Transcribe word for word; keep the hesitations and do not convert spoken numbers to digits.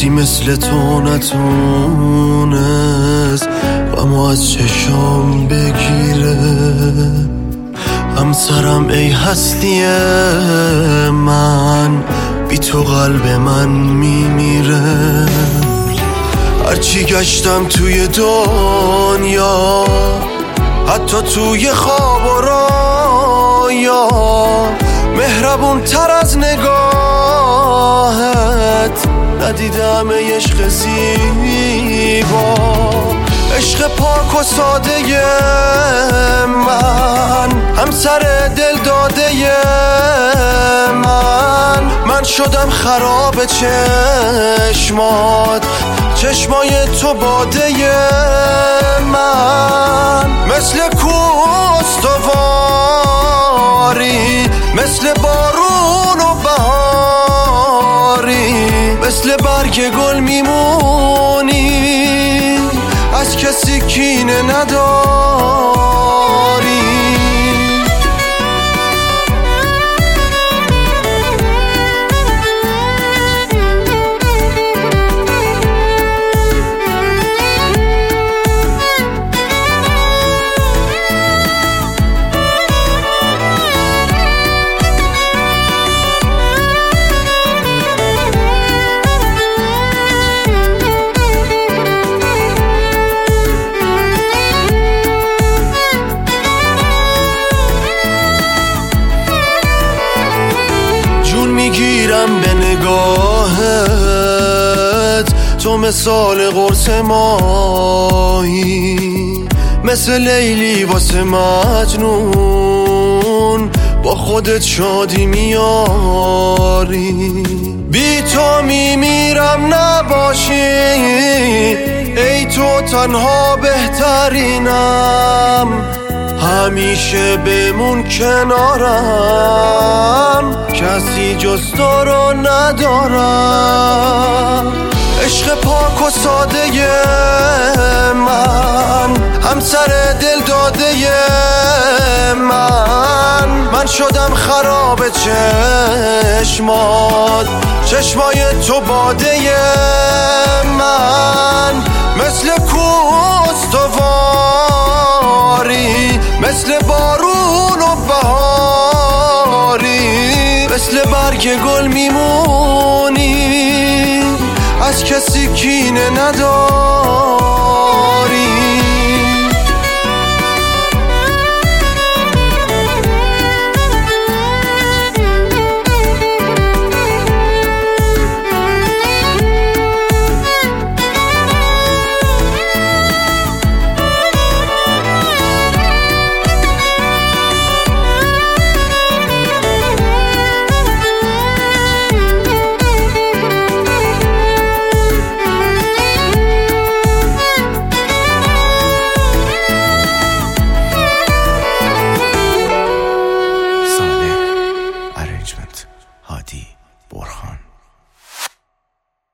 کسی مثل تو نتونست غمو از چشام بگیره. همسرم ای هستی من، بی تو قلب من میمیره. هرچی گشتم توی دنیا، حتی توی خواب و رایا، مهربون تر از نگاهت ندیدم ای عشق زیبا. عشق پاک و ساده من، همسر دل داده من. من شدم خراب چشمات، چشمای تو باده من. مثل کوستواری، مثل بارون و بهاری، مثل برگ گل میمونی، از کسی کینه نداری. میگیرم به نگاهت، تو مثال قرص ماهی، مثل لیلی واسه مجنون، با خودت شادی میاری. بی تو میمیرم نباشی، ای تو تنها بهترینم. همیشه بمون کنارم، کسی جز تو رو ندارم. عشق پاک و ساده من، همسر دل داده من. من شدم خراب چشمات، چشمای تو باده من. مثل کوستواری، مثل بارون و بهاری، مثل برگ گل میمونی، از کسی کینه نداری.